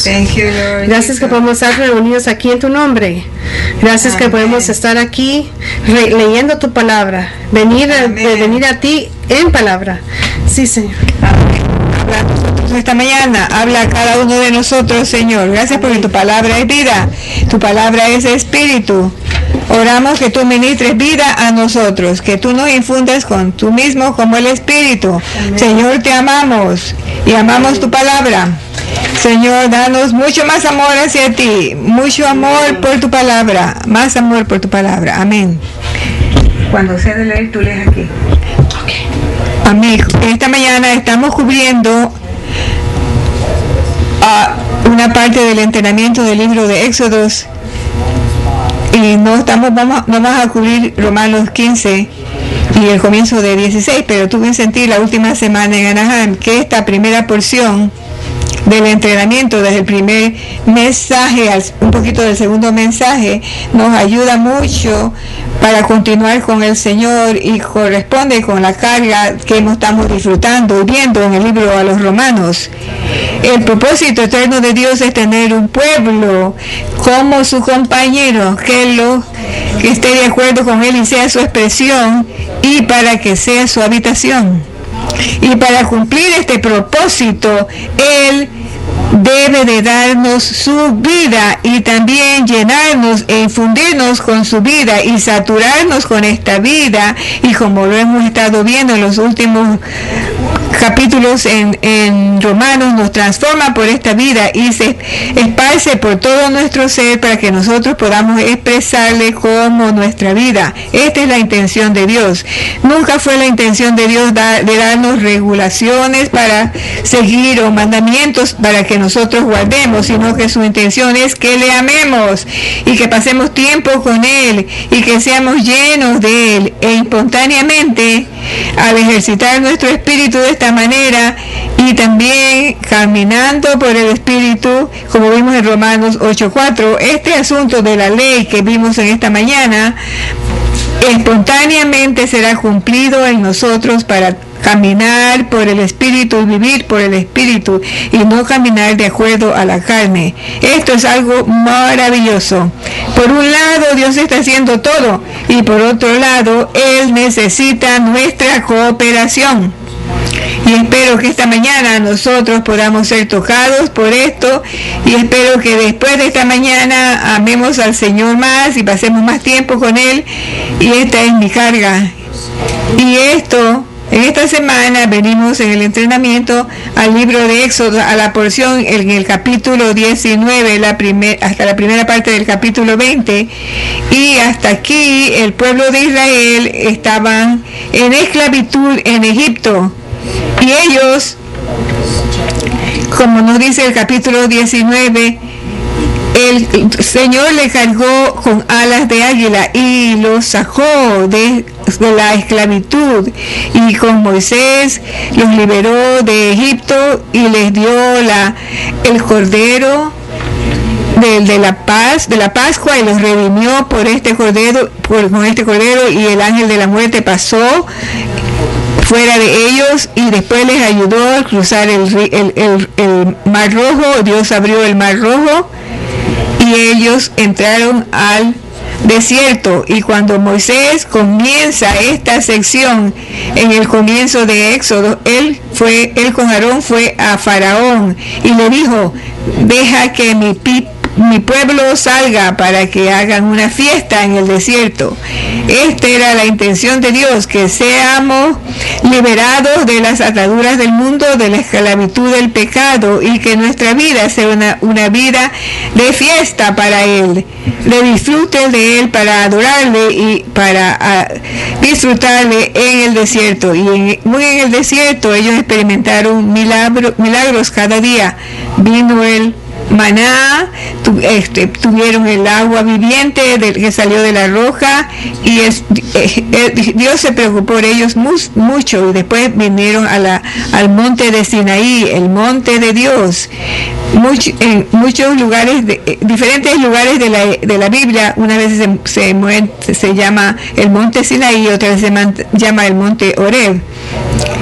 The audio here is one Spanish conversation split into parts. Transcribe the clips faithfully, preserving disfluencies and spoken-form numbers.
Thank you, Lord. Gracias que podemos estar reunidos aquí en tu nombre. Gracias Amén. Que podemos estar aquí re- leyendo tu palabra. Venir a, de venir a ti en palabra. Sí, Señor. Amén. Habla a nosotros esta mañana. Habla a cada uno de nosotros, Señor. Gracias porque tu palabra es vida. Tu palabra es espíritu. Oramos que tú ministres vida a nosotros, que tú nos infundas con tú mismo como el Espíritu. Amén. Señor, te amamos y amamos Amén. Tu palabra. Señor, danos mucho más amor hacia ti, mucho amor por tu palabra, más amor por tu palabra. Amén. Cuando sea de leer, tú lees aquí. Okay. Amén. Esta mañana estamos cubriendo uh, una parte del entrenamiento del libro de Éxodos. Y no estamos vamos, no vamos a cubrir Romanos quince y el comienzo de dieciséis, pero tuve en sentir la última semana en Anaheim que esta primera porción del entrenamiento, desde el primer mensaje al un poquito del segundo mensaje, nos ayuda mucho para continuar con el Señor y corresponde con la carga que estamos disfrutando y viendo en el libro a los Romanos. El propósito eterno de Dios es tener un pueblo como su compañero, que, lo, que esté de acuerdo con él y sea su expresión, y para que sea su habitación. Y para cumplir este propósito, Él debe de darnos su vida y también llenarnos e infundirnos con su vida y saturarnos con esta vida, y como lo hemos estado viendo en los últimos capítulos en, en Romanos, nos transforma por esta vida y se esparce por todo nuestro ser para que nosotros podamos expresarle como nuestra vida. Esta es la intención de Dios. Nunca fue la intención de Dios da, de darnos regulaciones para seguir o mandamientos para que nosotros guardemos, sino que su intención es que le amemos y que pasemos tiempo con Él y que seamos llenos de Él, e espontáneamente al ejercitar nuestro espíritu de esta manera y también caminando por el espíritu, como vimos en Romanos ocho cuatro, este asunto de la ley que vimos en esta mañana espontáneamente será cumplido en nosotros para caminar por el Espíritu y vivir por el Espíritu y no caminar de acuerdo a la carne. Esto es algo maravilloso. Por un lado, Dios está haciendo todo, y por otro lado, Él necesita nuestra cooperación. Y espero que esta mañana nosotros podamos ser tocados por esto, y espero que después de esta mañana amemos al Señor más y pasemos más tiempo con Él, y esta es mi carga. Y esto, en esta semana venimos en el entrenamiento al libro de Éxodo, a la porción en el capítulo diecinueve, la primer, hasta la primera parte del capítulo veinte, y hasta aquí el pueblo de Israel estaban en esclavitud en Egipto. Y ellos, como nos dice el capítulo diecinueve, el Señor le cargó con alas de águila y los sacó de, de la esclavitud, y con Moisés los liberó de Egipto y les dio la, el cordero de, de la paz, de la Pascua, y los redimió por este cordero, por, con este cordero, y el ángel de la muerte pasó fuera de ellos y después les ayudó a cruzar el, el, el, el mar rojo. Dios abrió el mar rojo y ellos entraron al desierto. Y cuando Moisés comienza esta sección en el comienzo de Éxodo, él fue, él con Aarón fue a Faraón y le dijo: deja que mi pi mi pueblo salga para que hagan una fiesta en el desierto. Esta era la intención de Dios, que seamos liberados de las ataduras del mundo, de la esclavitud del pecado, y que nuestra vida sea una, una vida de fiesta para Él, de disfrute de Él, para adorarle y para uh, disfrutarle en el desierto. Y en, muy en el desierto ellos experimentaron milagro, milagros cada día. Vino el maná, tu, este, tuvieron el agua viviente de, que salió de la roca, y es, eh, eh, Dios se preocupó por ellos mu mucho, y después vinieron a la, al monte de Sinaí, el monte de Dios. Much, en muchos lugares, de, eh, diferentes lugares de la, de la Biblia, una vez se, se, se llama el monte Sinaí, otra vez se man, llama el monte Horeb.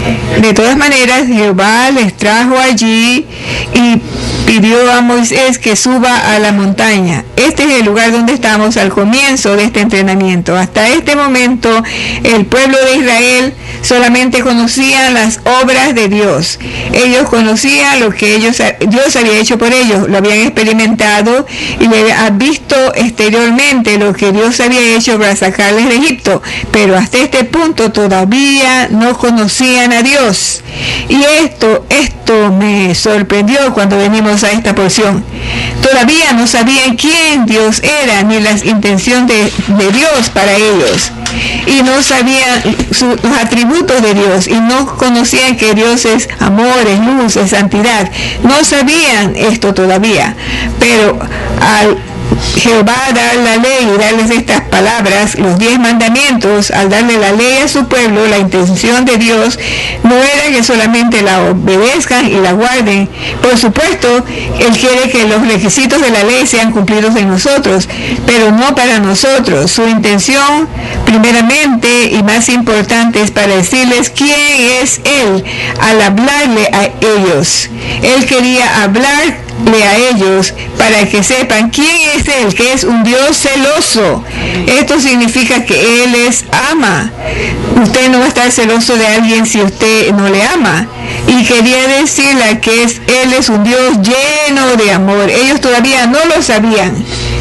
De todas maneras, Jehová les trajo allí y pidió a Moisés que suba a la montaña. Este es el lugar donde estamos al comienzo de este entrenamiento. Hasta este momento, el pueblo de Israel solamente conocía las obras de Dios. Ellos conocían lo que ellos, Dios había hecho por ellos, lo habían experimentado y habían visto exteriormente lo que Dios había hecho para sacarles de Egipto, pero hasta este punto todavía no conocían a Dios. Y esto, esto me sorprendió cuando venimos a esta porción. Todavía no sabían quién Dios era ni las intenciones de, de Dios para ellos, y no sabían su, los atributos de Dios, y no conocían que Dios es amor, es luz, es santidad. No sabían esto todavía, pero al Jehová dar la ley y darles estas palabras, los diez mandamientos, al darle la ley a su pueblo, la intención de Dios no era que solamente la obedezcan y la guarden. Por supuesto, Él quiere que los requisitos de la ley sean cumplidos en nosotros, pero no para nosotros. Su intención, primeramente y más importante, es para decirles quién es Él al hablarle a ellos. Él quería hablar a ellos para que sepan quién es Él, que es un Dios celoso. Esto significa que Él les ama. Usted no va a estar celoso de alguien si usted no le ama. Y quería decirle que es, Él es un Dios lleno de amor. Ellos todavía no lo sabían.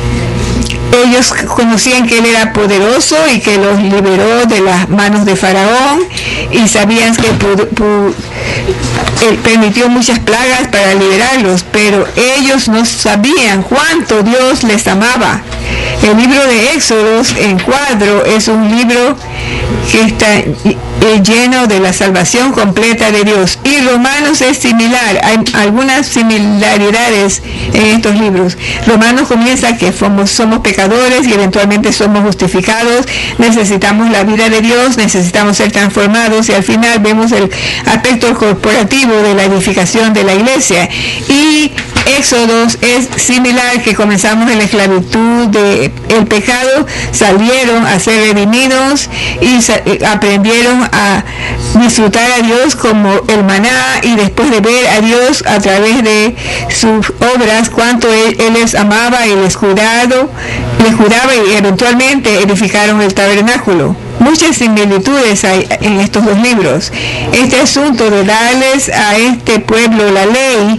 Ellos conocían que Él era poderoso y que los liberó de las manos de Faraón, y sabían que pu- pu- Él permitió muchas plagas para liberarlos, pero ellos no sabían cuánto Dios les amaba. El libro de Éxodos en cuadro es un libro que está lleno de la salvación completa de Dios, y Romanos es similar. Hay algunas similaridades en estos libros. Romanos comienza que somos, somos pecadores y eventualmente somos justificados, necesitamos la vida de Dios, necesitamos ser transformados, y al final vemos el aspecto corporativo de la edificación de la iglesia. Y Éxodos es similar, que comenzamos en la esclavitud del pecado, salieron a ser redimidos y aprendieron a disfrutar a Dios como el maná, y después de ver a Dios a través de sus obras, cuánto Él, él les amaba y les cuidado, les cuidaba, y eventualmente edificaron el tabernáculo. Muchas similitudes hay en estos dos libros. Este asunto de darles a este pueblo la ley,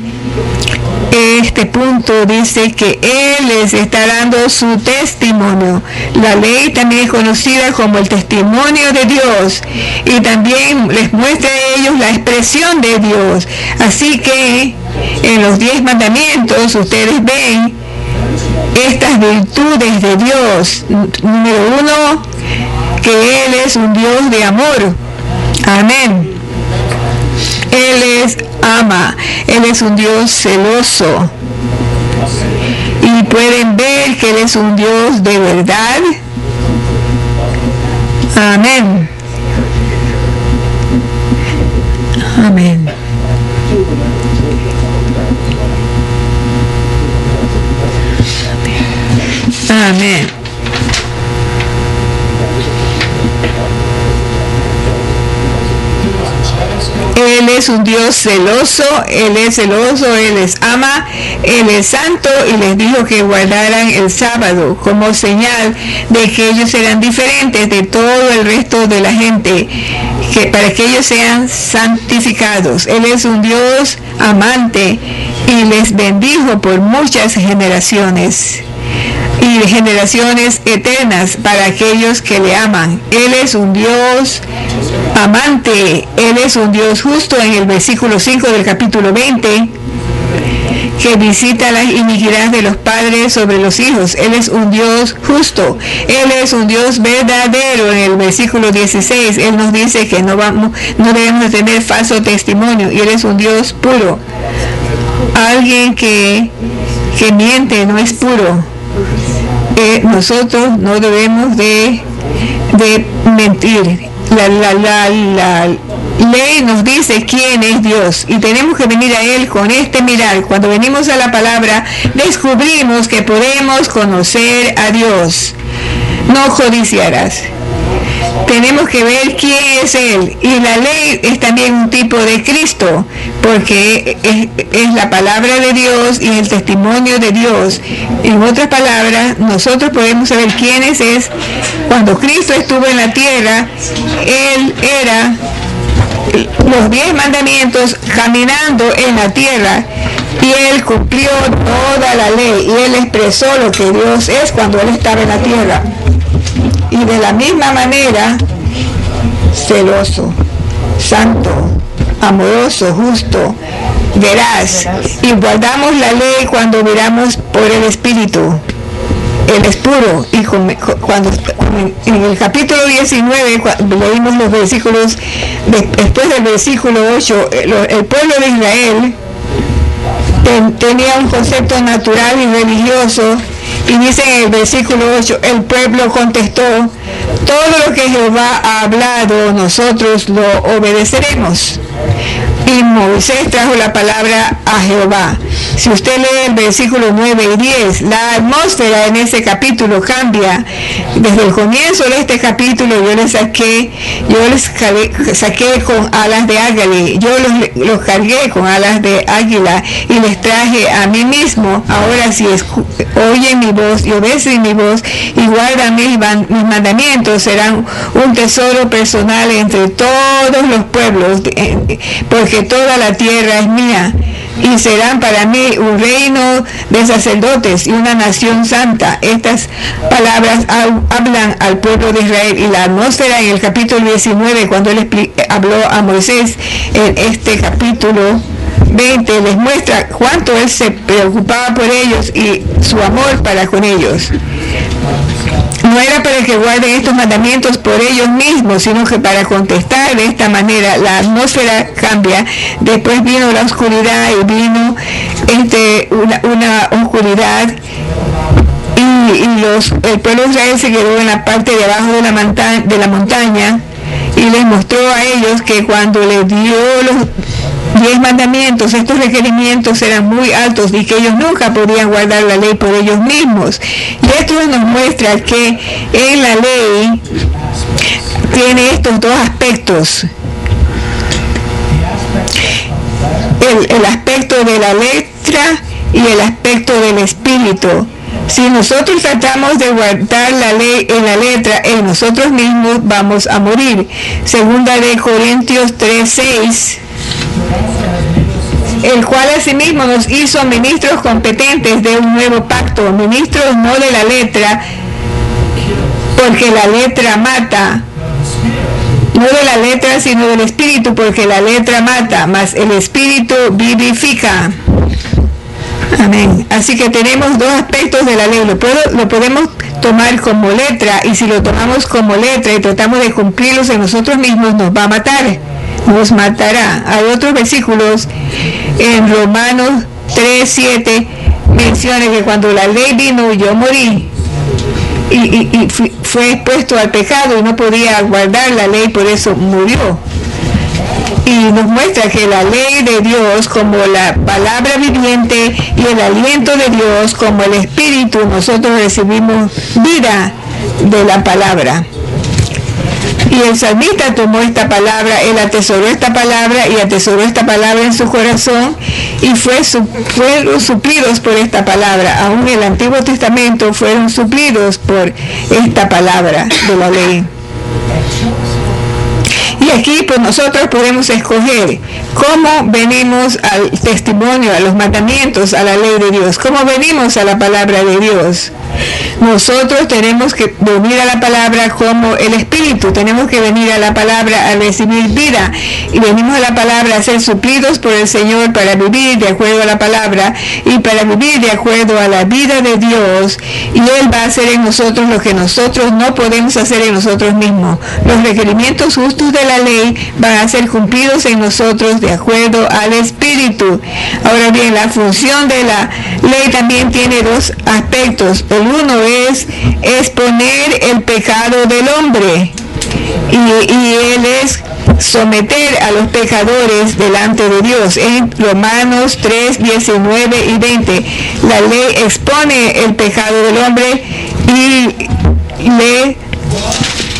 este punto dice que Él les está dando su testimonio. La ley también es conocida como el testimonio de Dios, y también les muestra a ellos la expresión de Dios. Así que en los diez mandamientos ustedes ven estas virtudes de Dios. Número uno, que Él es un Dios de amor. Amén. Él les ama, Él es un Dios celoso, y pueden ver que Él es un Dios de verdad. Amén. Amén. Amén. Él es un Dios celoso, Él es celoso, Él les ama, Él es santo, y les dijo que guardaran el sábado como señal de que ellos eran diferentes de todo el resto de la gente, que para que ellos sean santificados. Él es un Dios amante y les bendijo por muchas generaciones, y generaciones eternas para aquellos que le aman. Él es un Dios amante, Él es un Dios justo, en el versículo cinco del capítulo veinte, que visita las iniquidades de los padres sobre los hijos. Él es un Dios justo, Él es un Dios verdadero. En el versículo dieciséis, Él nos dice que no, vamos, no debemos de tener falso testimonio, y Él es un Dios puro. Alguien que, que miente no es puro. Eh, nosotros no debemos de, de mentir. La, la, la, la ley nos dice quién es Dios, y tenemos que venir a Él con este mirar. Cuando venimos a la palabra, descubrimos que podemos conocer a Dios. No codiciarás. tenemos que ver quién es Él. Y la ley es también un tipo de Cristo, porque es, es la palabra de Dios y el testimonio de Dios. En otras palabras, nosotros podemos saber quién es. es Cuando Cristo estuvo en la tierra, Él era los diez mandamientos caminando en la tierra, y Él cumplió toda la ley, y Él expresó lo que Dios es cuando Él estaba en la tierra. Y de la misma manera, celoso, santo, amoroso, justo, veraz, y guardamos la ley cuando miramos por el Espíritu. Él es puro. Y cuando en el capítulo diecinueve leímos los versículos de, después del versículo ocho, el pueblo de Israel ten, tenía un concepto natural y religioso, y dice en el versículo ocho, el pueblo contestó: todo lo que Jehová ha hablado, nosotros lo obedeceremos. Y Moisés trajo la palabra a Jehová. Si usted lee el versículo nueve y diez, la atmósfera en ese capítulo cambia. Desde el comienzo de este capítulo yo les saqué, yo les saqué con alas de águila, yo los, los cargué con alas de águila y les traje a mí mismo. Ahora si oyen mi voz y obedecen mi voz y guardan mis, mis mandamientos, serán un tesoro personal entre todos los pueblos, porque toda la tierra es mía, y serán para mí un reino de sacerdotes y una nación santa. Estas palabras hablan al pueblo de Israel, y la atmósfera en el capítulo diecinueve, cuando él habló a Moisés en este capítulo veinte, les muestra cuánto él se preocupaba por ellos y su amor para con ellos. No era para que guarden estos mandamientos por ellos mismos, sino que para contestar de esta manera. La atmósfera cambia. Después vino la oscuridad y vino este, una, una oscuridad, y, y los, el pueblo de Israel se quedó en la parte de abajo de la, monta de la montaña, y les mostró a ellos que cuando les dio los diez mandamientos, estos requerimientos eran muy altos y que ellos nunca podían guardar la ley por ellos mismos. Y esto nos muestra que en la ley tiene estos dos aspectos: el, el aspecto de la letra y el aspecto del espíritu. Si nosotros tratamos de guardar la ley en la letra, en nosotros mismos vamos a morir. Segunda de Corintios tres seis, el cual asimismo nos hizo ministros competentes de un nuevo pacto, ministros no de la letra, porque la letra mata, no de la letra sino del espíritu, porque la letra mata, mas el espíritu vivifica. Amén. Así que tenemos dos aspectos de la ley. Lo, puedo, lo podemos tomar como letra, y si lo tomamos como letra y tratamos de cumplirlos en nosotros mismos, nos va a matar, nos matará. Hay otros versículos en Romanos tres siete, menciona que cuando la ley vino, yo morí, y, y, y fue expuesto al pecado y no podía guardar la ley, por eso murió. Y nos muestra que la ley de Dios, como la palabra viviente, y el aliento de Dios como el espíritu, nosotros recibimos vida de la palabra. Y el salmista tomó esta palabra, él atesoró esta palabra y atesoró esta palabra en su corazón, y fue su, fueron suplidos por esta palabra. Aún en el Antiguo Testamento fueron suplidos por esta palabra de la ley. Y aquí pues nosotros podemos escoger cómo venimos al testimonio, a los mandamientos, a la ley de Dios, cómo venimos a la palabra de Dios. Nosotros tenemos que venir a la palabra como el Espíritu, tenemos que venir a la palabra a recibir vida, y venimos a la palabra a ser suplidos por el Señor para vivir de acuerdo a la palabra y para vivir de acuerdo a la vida de Dios, y Él va a hacer en nosotros lo que nosotros no podemos hacer en nosotros mismos. Los requerimientos justos de la ley van a ser cumplidos en nosotros de acuerdo al Espíritu. Ahora bien, la función de la ley también tiene dos aspectos. El uno es exponer el pecado del hombre, y, y él es someter a los pecadores delante de Dios. En Romanos tres diecinueve y veinte, la ley expone el pecado del hombre y le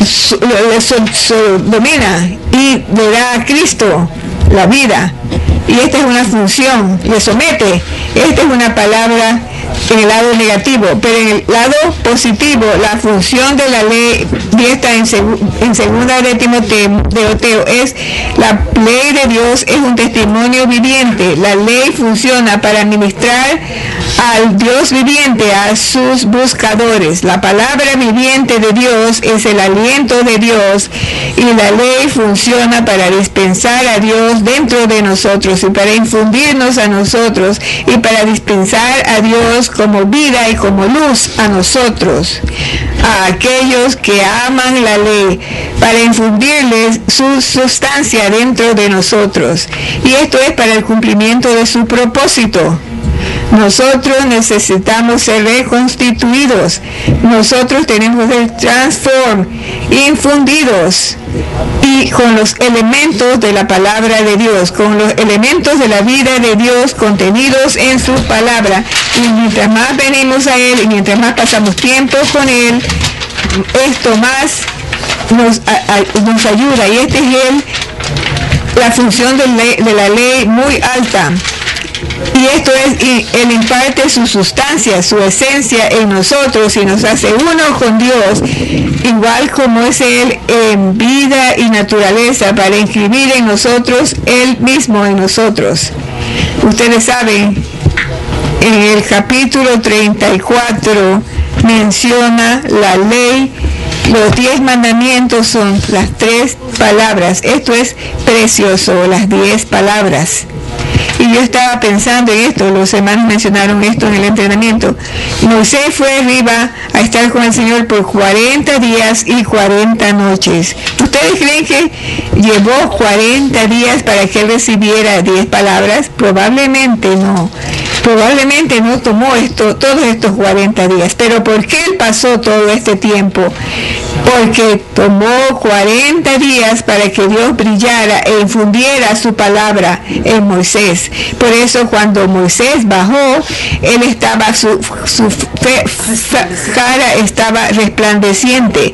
le so, so, domina y le da a Cristo la vida. Y esta es una función, le somete. Esta es una palabra en el lado negativo, pero en el lado positivo, la función de la ley, y esta en, seg en segunda de Timoteo, de Oteo, es la ley de Dios es un testimonio viviente. La ley funciona para administrar al Dios viviente a sus buscadores. La palabra viviente de Dios es el aliento de Dios, y la ley funciona para dispensar a Dios dentro de nosotros y para infundirnos a nosotros y para dispensar a Dios como vida y como luz a nosotros, a aquellos que aman la ley, para infundirles su sustancia dentro de nosotros. Y esto es para el cumplimiento de su propósito. Nosotros necesitamos ser reconstituidos. Nosotros tenemos que ser transform, infundidos, y con los elementos de la palabra de Dios, con los elementos de la vida de Dios contenidos en su palabra. Y mientras más venimos a Él y mientras más pasamos tiempo con Él, esto más nos, a, a, nos ayuda. Y esta es el, la función de, ley, de la ley muy alta. Y esto es, y Él imparte su sustancia, su esencia en nosotros y nos hace uno con Dios, igual como es Él en vida y naturaleza, para inscribir en nosotros Él mismo en nosotros. Ustedes saben, en el capítulo treinta y cuatro menciona la ley. Los diez mandamientos son las tres palabras. Esto es precioso, las diez palabras. Y yo estaba pensando en esto, los hermanos mencionaron esto en el entrenamiento. Moisés fue arriba a estar con el Señor por cuarenta días y cuarenta noches. ¿Ustedes creen que llevó cuarenta días para que él recibiera diez palabras? Probablemente no. Probablemente no tomó esto, todos estos cuarenta días. Pero ¿por qué él pasó todo este tiempo? Porque tomó cuarenta días para que Dios brillara e infundiera su palabra en Moisés. Por eso cuando Moisés bajó, él estaba, su, su fe, fe, cara estaba resplandeciente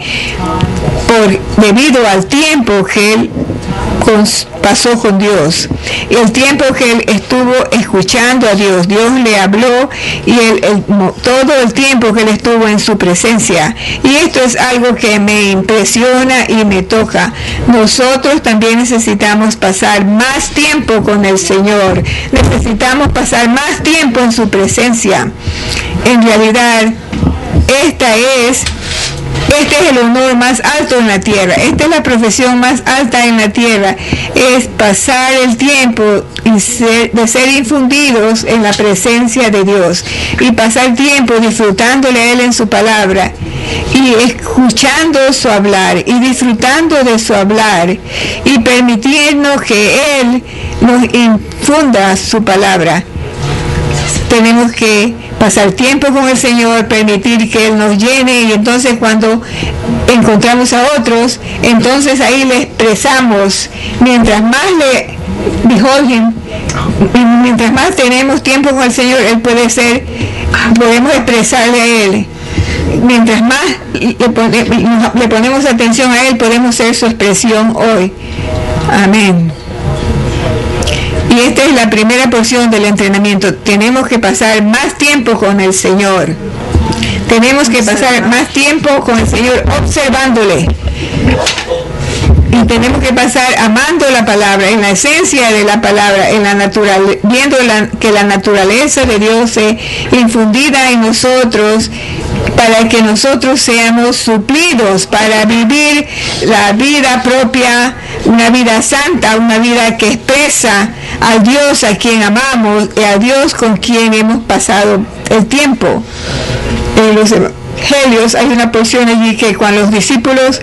por, debido al tiempo que él con, pasó con Dios. Y el tiempo que él estuvo escuchando a Dios, Dios le habló, y él, él, todo el tiempo que él estuvo en su presencia. Y esto es algo que me impresiona y me toca. Nosotros también necesitamos pasar más tiempo con el Señor. Necesitamos pasar más tiempo en su presencia. En realidad, esta es Este es el honor más alto en la tierra. Esta es la profesión más alta en la tierra. Es pasar el tiempo y ser, de ser infundidos en la presencia de Dios. Y pasar tiempo disfrutándole a Él en su palabra. Y escuchando su hablar. Y disfrutando de su hablar. Y permitirnos que Él nos infunda su palabra. Tenemos que pasar tiempo con el Señor, permitir que Él nos llene, y entonces cuando encontramos a otros, entonces ahí le expresamos. Mientras más le behold him, mientras más tenemos tiempo con el Señor, Él puede ser, podemos expresarle a Él. Mientras más le, pone, le ponemos atención a Él, podemos ser su expresión hoy. Amén. Y esta es la primera porción del entrenamiento. Tenemos que pasar más tiempo con el Señor. Tenemos que pasar más tiempo con el Señor observándole. Y tenemos que pasar amando la palabra, en la esencia de la palabra, en la natural, viendo la, que la naturaleza de Dios se infundida en nosotros, para que nosotros seamos suplidos para vivir la vida propia, una vida santa, una vida que expresa a Dios a quien amamos y a Dios con quien hemos pasado el tiempo. En los evangelios hay una porción allí que cuando los discípulos,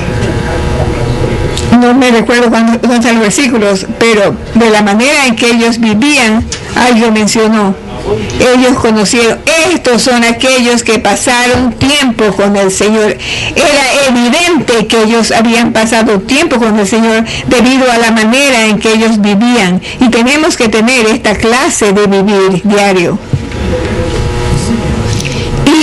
no me recuerdo cuándo están los versículos, pero de la manera en que ellos vivían, alguien mencionó, ellos conocieron, estos son aquellos que pasaron tiempo con el Señor. Era evidente que ellos habían pasado tiempo con el Señor debido a la manera en que ellos vivían, y tenemos que tener esta clase de vivir diario. Y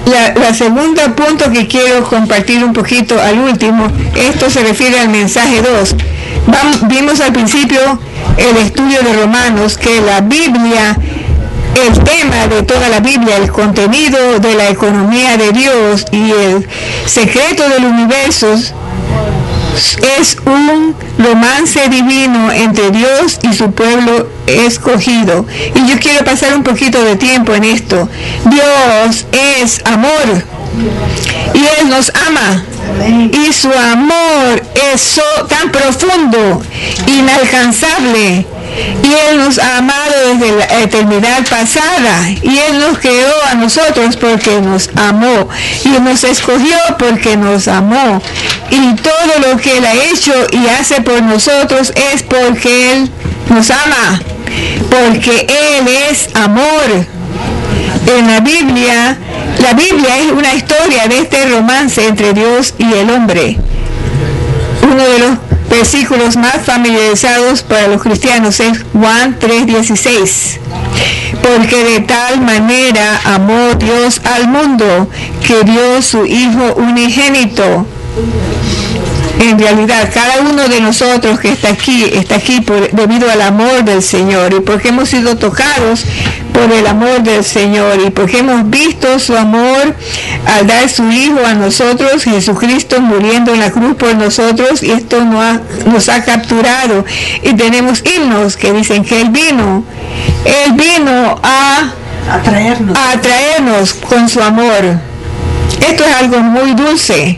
La, la segunda punto que quiero compartir un poquito al último, esto se refiere al mensaje dos. Vamos, vimos al principio el estudio de Romanos que la Biblia, el tema de toda la Biblia, el contenido de la economía de Dios y el secreto del universo es un romance divino entre Dios y su pueblo escogido. Y yo quiero pasar un poquito de tiempo en esto. Dios es amor y Él nos ama. Y su amor es so, tan profundo, inalcanzable. Y Él nos ha amado desde la eternidad pasada. Y Él nos creó a nosotros porque nos amó. Y nos escogió porque nos amó. Y todo lo que Él ha hecho y hace por nosotros es porque Él nos ama. Porque Él es amor. En la Biblia, la Biblia es una historia de este romance entre Dios y el hombre. Uno de los versículos más familiarizados para los cristianos es Juan tres dieciséis. Porque de tal manera amó Dios al mundo que dio su Hijo unigénito. En realidad, cada uno de nosotros que está aquí, está aquí por, debido al amor del Señor y porque hemos sido tocados por el amor del Señor y porque hemos visto su amor al dar su Hijo a nosotros, Jesucristo muriendo en la cruz por nosotros, y esto nos ha, nos ha capturado. Y tenemos himnos que dicen que Él vino, Él vino a atraernos, a atraernos con su amor. Esto es algo muy dulce.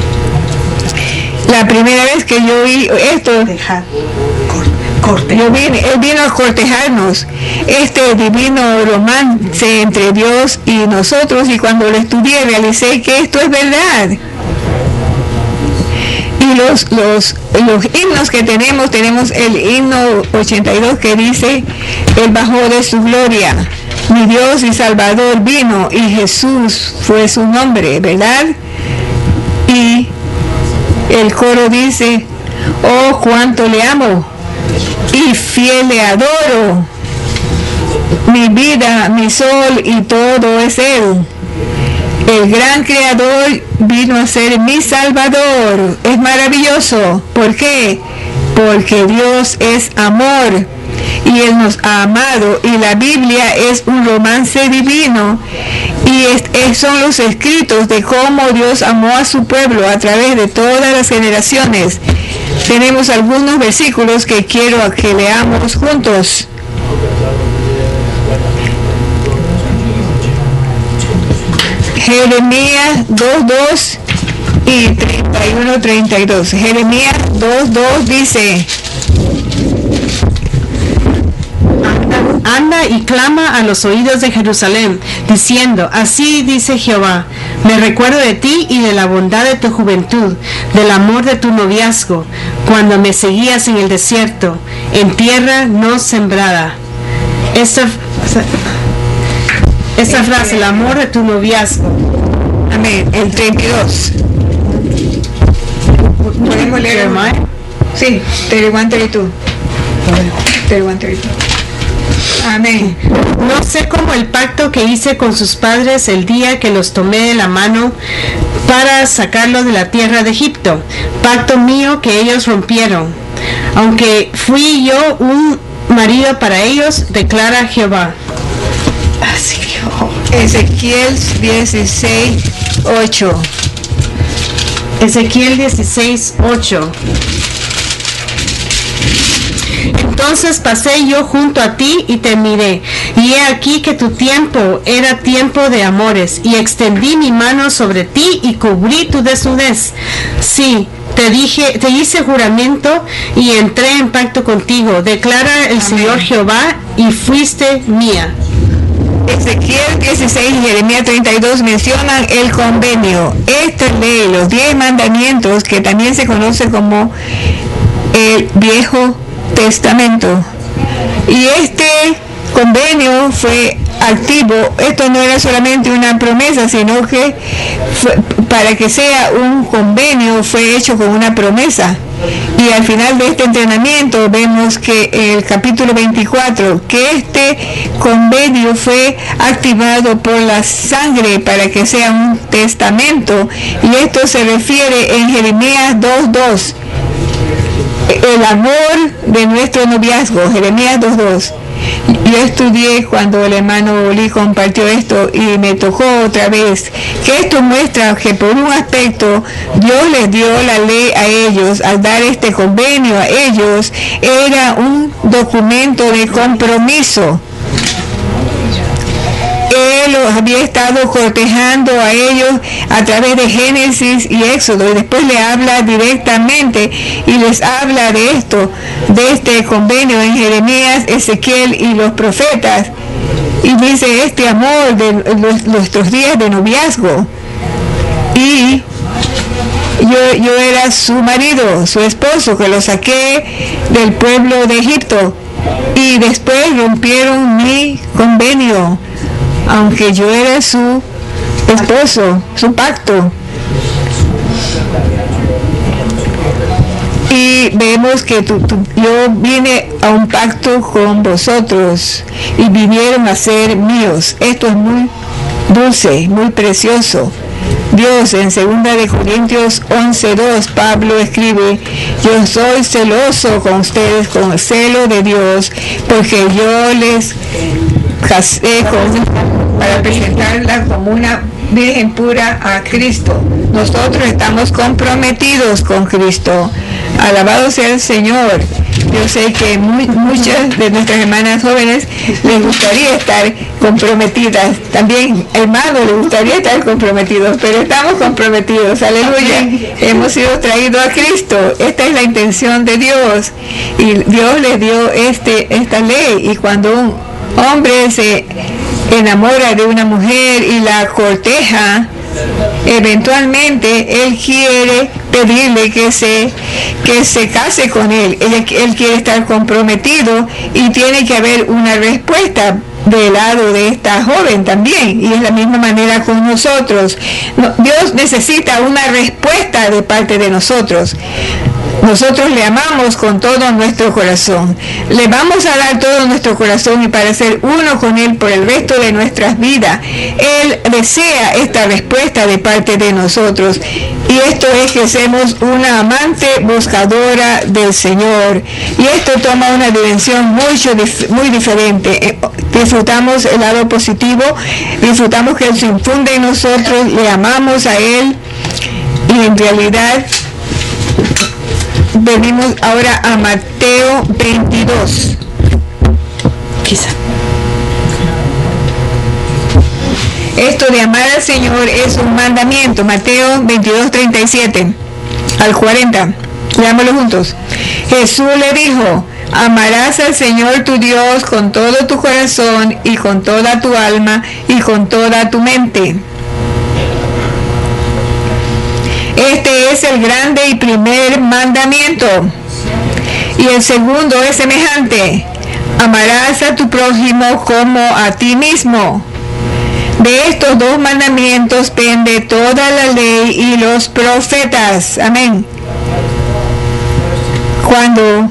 La primera vez que yo oí esto, Dejar. Corte. Yo vine, Él vino a cortejarnos, este divino romance entre Dios y nosotros, y cuando lo estudié realicé que esto es verdad. Y los, los, los himnos que tenemos, tenemos el himno ochenta y dos que dice: Él bajó de su gloria, mi Dios y Salvador vino, y Jesús fue su nombre, ¿verdad? Y el coro dice: oh, cuánto le amo y fiel le adoro, mi vida, mi sol y todo es Él. El gran creador vino a ser mi Salvador. Es maravilloso. ¿Por qué? Porque Dios es amor y Él nos ha amado, y la Biblia es un romance divino, y es, es, son los escritos de cómo Dios amó a su pueblo a través de todas las generaciones. Tenemos algunos versículos que quiero que leamos juntos. Jeremías dos dos y treinta y uno treinta y dos. Jeremías dos dos dice: Anda y clama a los oídos de Jerusalén, diciendo: así dice Jehová, me recuerdo de ti y de la bondad de tu juventud, del amor de tu noviazgo, cuando me seguías en el desierto, en tierra no sembrada. Esta, esta frase, el amor de tu noviazgo. Amén. El treinta y dos. ¿Podemos leer? Sí, treinta y uno, treinta y dos. treinta y uno, treinta y dos. Amén. No sé cómo el pacto que hice con sus padres el día que los tomé de la mano para sacarlos de la tierra de Egipto, pacto mío que ellos rompieron, aunque fui yo un marido para ellos, declara Jehová. Así que, oh. Ezequiel dieciséis ocho. Ezequiel dieciséis ocho. Entonces pasé yo junto a ti y te miré, y he aquí que tu tiempo era tiempo de amores, y extendí mi mano sobre ti y cubrí tu desnudez. Sí, te dije, te hice juramento y entré en pacto contigo, declara el Amén. Señor Jehová, y fuiste mía. Ezequiel dieciséis y Jeremías treinta y dos mencionan el convenio. Esta ley, los diez mandamientos, que también se conoce como el Viejo Testamento. Y este convenio fue activo. Esto no era solamente una promesa, sino que fue, para que sea un convenio, fue hecho con una promesa. Y al final de este entrenamiento vemos que el capítulo veinticuatro, que este convenio fue activado por la sangre para que sea un testamento, y esto se refiere en Jeremías dos dos, el amor de nuestro noviazgo, Jeremías dos dos. Yo estudié cuando el hermano Lee compartió esto y me tocó otra vez que esto muestra que por un aspecto Dios les dio la ley a ellos al dar este convenio a ellos. Era un documento de compromiso. Él los había estado cortejando a ellos a través de Génesis y Éxodo, y después le habla directamente y les habla de esto, de este convenio en Jeremías, Ezequiel y los profetas, y dice este amor de los, nuestros días de noviazgo. Y yo, yo era su marido, su esposo, que lo saqué del pueblo de Egipto, y después rompieron mi convenio, aunque yo era su esposo, su pacto. Y vemos que tu, tu, yo vine a un pacto con vosotros y vinieron a ser míos. Esto es muy dulce, muy precioso. Dios, en segunda de Corintios once dos, Pablo escribe: yo soy celoso con ustedes con el celo de Dios, porque yo les casé con para presentarla como una virgen pura a Cristo. Nosotros estamos comprometidos con Cristo. Alabado sea el Señor. Yo sé que muy, muchas de nuestras hermanas jóvenes les gustaría estar comprometidas. También hermanos les gustaría estar comprometidos, pero estamos comprometidos. Aleluya. Hemos sido traídos a Cristo. Esta es la intención de Dios. Y Dios les dio este, esta ley. Y cuando un hombre se enamora de una mujer y la corteja, eventualmente él quiere pedirle que se que se case con él. Él, él quiere estar comprometido y tiene que haber una respuesta del lado de esta joven también, y es la misma manera con nosotros. No, Dios necesita una respuesta de parte de nosotros. Nosotros le amamos con todo nuestro corazón. Le vamos a dar todo nuestro corazón y para ser uno con Él por el resto de nuestras vidas. Él desea esta respuesta de parte de nosotros. Y esto es que seamos una amante buscadora del Señor. Y esto toma una dimensión mucho, muy diferente. Disfrutamos el lado positivo, disfrutamos que Él se infunde en nosotros, le amamos a Él, y en realidad venimos ahora a Mateo veintidós. Quizá. Esto de amar al Señor es un mandamiento. Mateo veintidós, treinta y siete al cuarenta. Leámoslo juntos. Jesús le dijo: amarás al Señor tu Dios con todo tu corazón y con toda tu alma y con toda tu mente. Este es el grande y primer mandamiento. Y el segundo es semejante: amarás a tu prójimo como a ti mismo. De estos dos mandamientos pende toda la ley y los profetas. Amén. Cuando,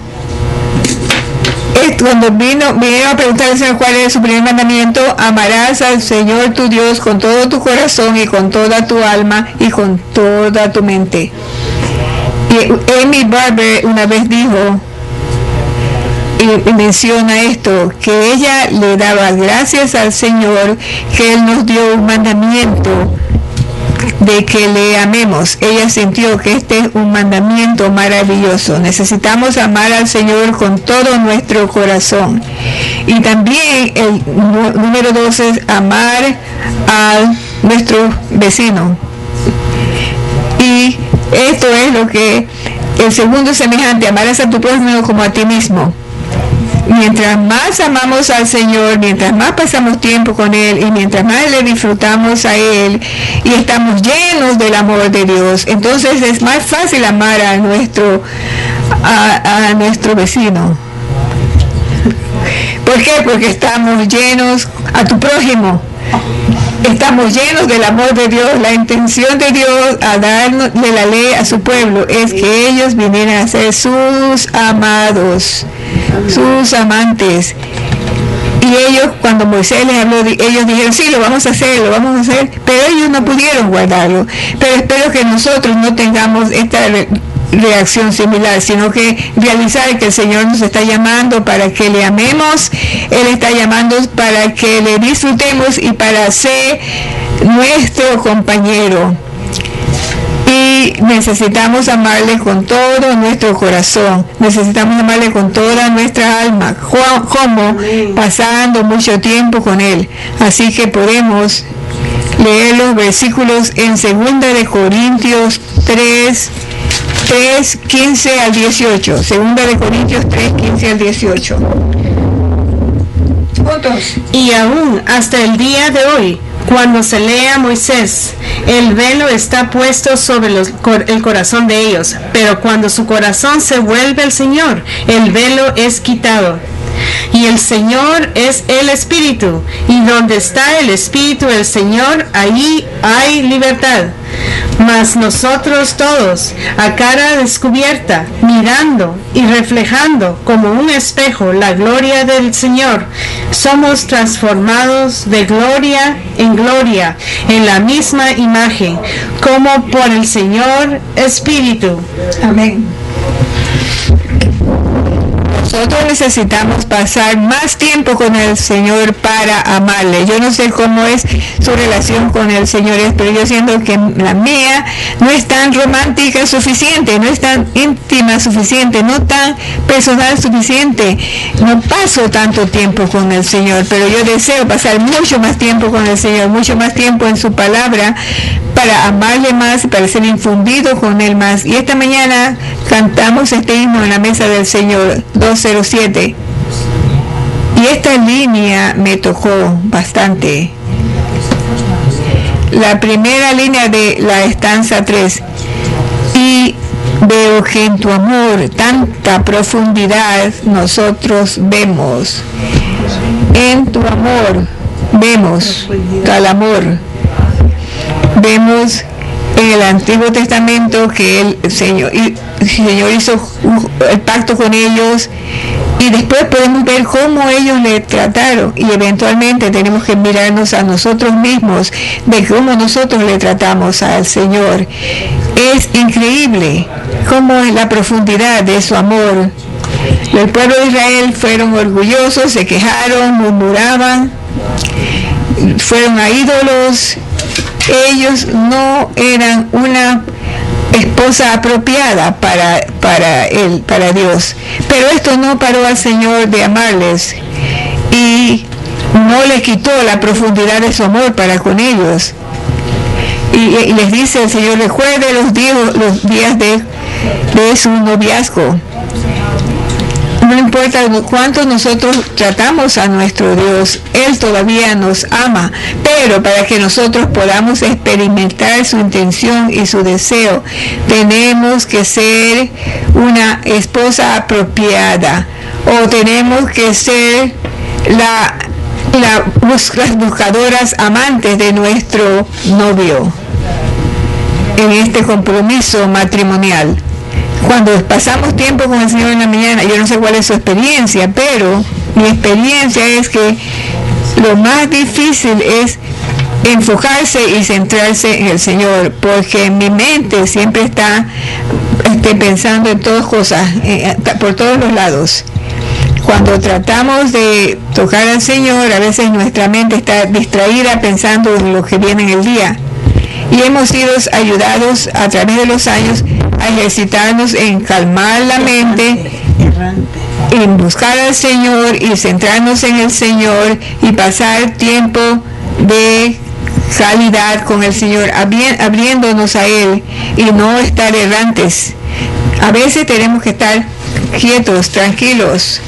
cuando vino, vinieron a preguntar al Señor cuál es su primer mandamiento: amarás al Señor tu Dios con todo tu corazón y con toda tu alma y con toda tu mente. Y Amy Barber una vez dijo, y menciona esto, que ella le daba gracias al Señor que Él nos dio un mandamiento de que le amemos. Ella sintió que este es un mandamiento maravilloso. Necesitamos amar al Señor con todo nuestro corazón. Y también el número dos es amar a nuestro vecino. Y esto es lo que el segundo es semejante: amarás a tu prójimo como a ti mismo. Mientras más amamos al Señor, mientras más pasamos tiempo con Él y mientras más le disfrutamos a Él y estamos llenos del amor de Dios, entonces es más fácil amar a nuestro a, a nuestro vecino. ¿Por qué? Porque estamos llenos a tu prójimo. Estamos llenos del amor de Dios. La intención de Dios a darle la ley a su pueblo es que ellos vinieran a ser sus amados, sus amantes. Y ellos, cuando Moisés les habló, ellos dijeron, sí, lo vamos a hacer, lo vamos a hacer, pero ellos no pudieron guardarlo. Pero espero que nosotros no tengamos esta re reacción similar, sino que realizar que el Señor nos está llamando para que le amemos, Él está llamando para que le disfrutemos y para ser nuestro compañero. Y necesitamos amarle con todo nuestro corazón, necesitamos amarle con toda nuestra alma, como pasando mucho tiempo con Él. Así que podemos leer los versículos en segunda de Corintios tres, quince al dieciocho. segunda de Corintios tres, quince al dieciocho. Juntos. Y aún hasta el día de hoy, cuando se lee a Moisés, el velo está puesto sobre los, el corazón de ellos, pero cuando su corazón se vuelve al Señor, el velo es quitado. Y el Señor es el Espíritu, y donde está el Espíritu del Señor, allí hay libertad. Mas nosotros todos, a cara descubierta, mirando y reflejando como un espejo la gloria del Señor, somos transformados de gloria en gloria, en la misma imagen, como por el Señor Espíritu. Amén. Nosotros necesitamos pasar más tiempo con el Señor para amarle. Yo no sé cómo es su relación con el Señor, pero yo siento que la mía no es tan romántica suficiente, no es tan íntima suficiente, no tan personal suficiente. No paso tanto tiempo con el Señor, pero yo deseo pasar mucho más tiempo con el Señor, mucho más tiempo en su palabra, para amarle más y para ser infundido con Él más. Y esta mañana cantamos este himno en la mesa del Señor, doscientos siete. Y esta línea me tocó bastante. La primera línea de la estanza tres. Y veo que en tu amor tanta profundidad nosotros vemos. En tu amor vemos tal amor. Vemos en el Antiguo Testamento que el Señor, el Señor hizo el pacto con ellos, y después podemos ver cómo ellos le trataron, y eventualmente tenemos que mirarnos a nosotros mismos de cómo nosotros le tratamos al Señor. Es increíble cómo es la profundidad de su amor. El pueblo de Israel fueron orgullosos, se quejaron, murmuraban, fueron a ídolos. Ellos no eran una esposa apropiada para, para, él, para Dios. Pero esto no paró al Señor de amarles, y no le quitó la profundidad de su amor para con ellos. Y, y les dice el Señor, recuerde los días, los días de, de su noviazgo. No importa cuánto nosotros tratamos a nuestro Dios, Él todavía nos ama, pero para que nosotros podamos experimentar su intención y su deseo, tenemos que ser una esposa apropiada, o tenemos que ser la, la, las buscadoras amantes de nuestro novio en este compromiso matrimonial. Cuando pasamos tiempo con el Señor en la mañana, yo no sé cuál es su experiencia, pero mi experiencia es que lo más difícil es enfocarse y centrarse en el Señor, porque mi mente siempre está este, pensando en todas cosas, eh, por todos los lados. Cuando tratamos de tocar al Señor, a veces nuestra mente está distraída pensando en lo que viene en el día. Y hemos sido ayudados a través de los años a ejercitarnos en calmar la mente, en buscar al Señor y centrarnos en el Señor y pasar tiempo de calidad con el Señor, abriéndonos a Él y no estar errantes. A veces tenemos que estar quietos, tranquilos,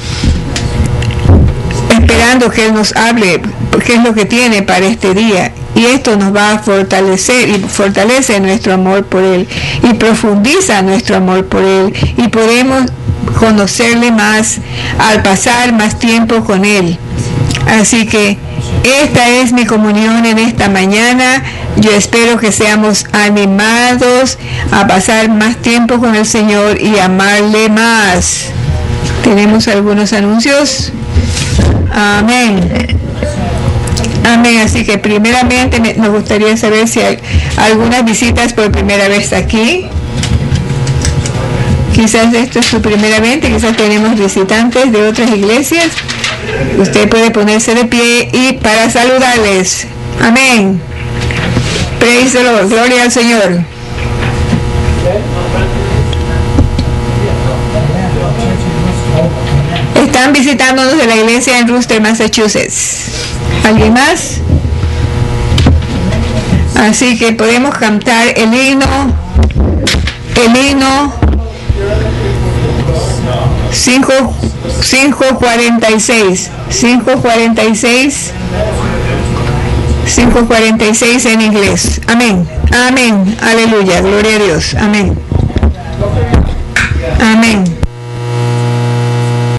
esperando que Él nos hable qué es lo que tiene para este día. Y esto nos va a fortalecer y fortalece nuestro amor por Él y profundiza nuestro amor por Él, y podemos conocerle más al pasar más tiempo con Él. Así que esta es mi comunión en esta mañana. Yo espero que seamos animados a pasar más tiempo con el Señor y amarle más. ¿Tenemos algunos anuncios? Amén. Amén. Así que primeramente me, nos gustaría saber si hay algunas visitas por primera vez aquí. Quizás esto es su primera vez, quizás tenemos visitantes de otras iglesias. Usted puede ponerse de pie y para saludarles. Amén. Praise the Lord. Gloria al Señor. Están visitándonos de la iglesia en Worcester, Massachusetts. ¿Alguien más? Así que podemos cantar el himno, el himno cinco cuarenta y seis, cinco cuarenta y seis, cinco cuarenta y seis en inglés. Amén, amén, aleluya, gloria a Dios, amén, amén.